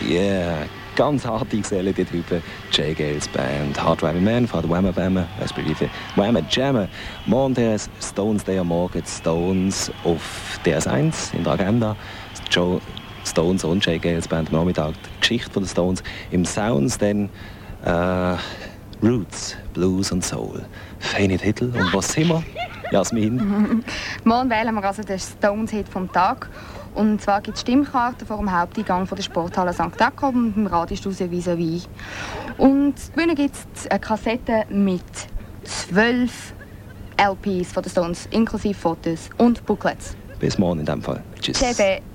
Yeah, ganz harte Gesellen, die Typen. J. Gales Band, Hard Driving Man von der Whamma Bamma, respektive Whamma Jamma. Morgen der Stones Day am Morgen, Stones auf DS1 in der Agenda. Joe Stones und J. Gales Band am Nachmittag. Die Geschichte der Stones im Sounds, dann Roots, Blues und Soul. Feine Titel. Und was sind wir? Jasmin? Morgen wählen wir also den Stones-Hit vom Tag. Und zwar gibt es Stimmkarten vor dem Haupteingang von der Sporthalle St. Jakob und im Radiostudio vis-à-vis. Und gewinnen gibt es eine Kassette mit 12 LPs von den Stones, inklusive Fotos und Booklets. Bis morgen in dem Fall. Tschüss. Tschüss.